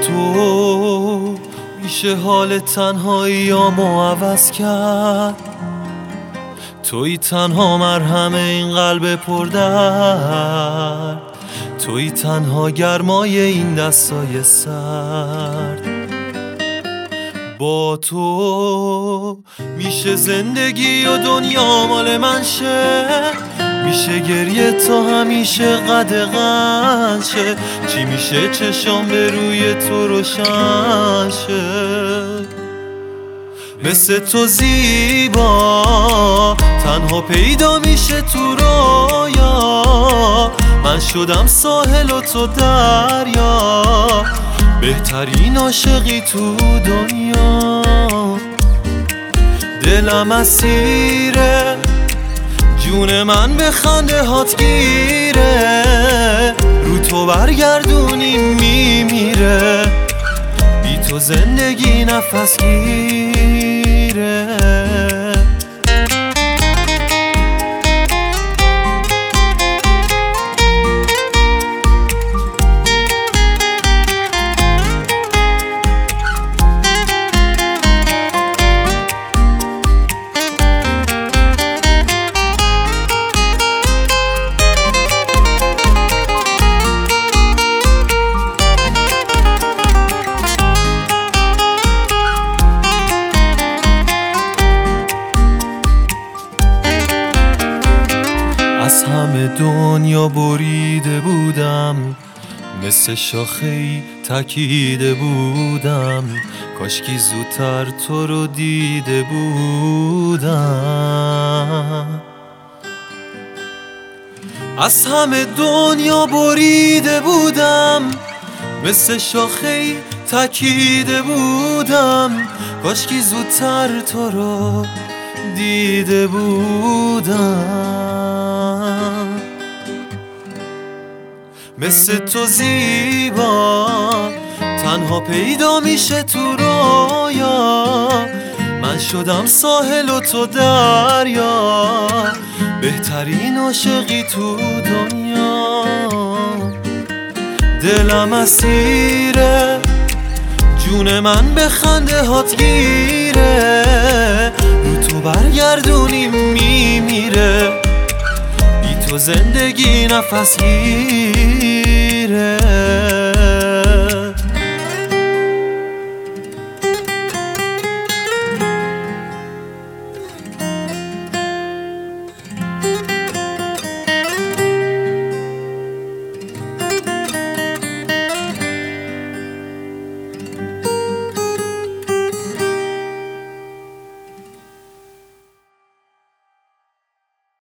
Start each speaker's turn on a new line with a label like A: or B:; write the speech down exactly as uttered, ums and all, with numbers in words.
A: تو میشه حال تنهاییامو عوض کرد. توی تنها مرهم این قلب پردرد، توی تنها گرمای این دستای سرد. با تو میشه زندگی و دنیا مال من شه، میشه گریه تا همیشه قدغن شه. چی میشه چشام به روی تو روشن شه. مثل تو زیبا تنها پیدا میشه تو رویا. من شدم ساحل و تو دریا، بهترین عاشقی تو دنیا. دلم اسیره، جون من به خنده هات گیره. رو تو برگردونی میمیره، بی تو زندگی نفس گیره. از همه دنیا بریده بودم، مثل شاخه‌ای تکیده بودم. کاشکی زودتر تو رو دیده بودم. از همه دنیا بریده بودم، مثل شاخه‌ای تکیده بودم. کاشکی زودتر تو رو دیده بودم. مثل تو زیبا تنها پیدا میشه تو رویا. من شدم ساحل و تو دریا، بهترین عاشقی تو دنیا. دلم اسیره، جون من به خنده هات گیره. رو تو برگردونی میمیره، بی تو زندگی نفس گیره.